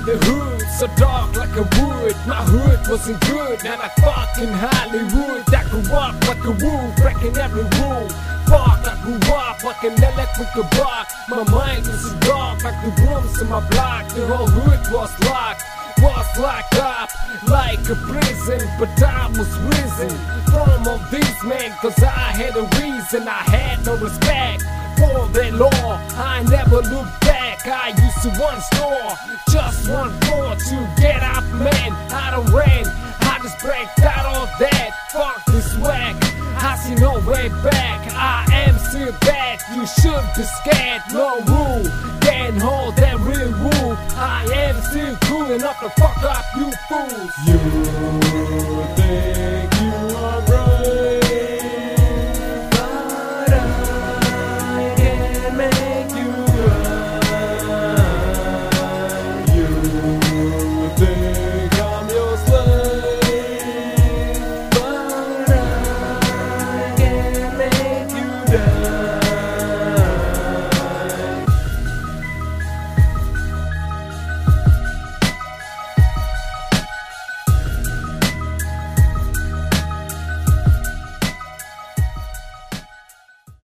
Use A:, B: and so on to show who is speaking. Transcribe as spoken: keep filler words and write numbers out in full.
A: in the hood, so dark like a wood. My hood wasn't good, not like fucking Hollywood. I grew up like a wolf, breaking every rule. Fuck, I grew up like an electrical block. My mind was so dark like the rooms in my block. The whole hood was locked, was locked up like a prison. But I was risen from all these men, cause I had a reason. I had no respect for their law, I never looked back. I used to one store, just one floor to get up, man. I don't ran, I just breaked out of that. Fuck this whack, I see no way back. I am still bad, you should be scared. No rule, can't hold that real rule. I am still cool enough to fuck up you fools.
B: You think you are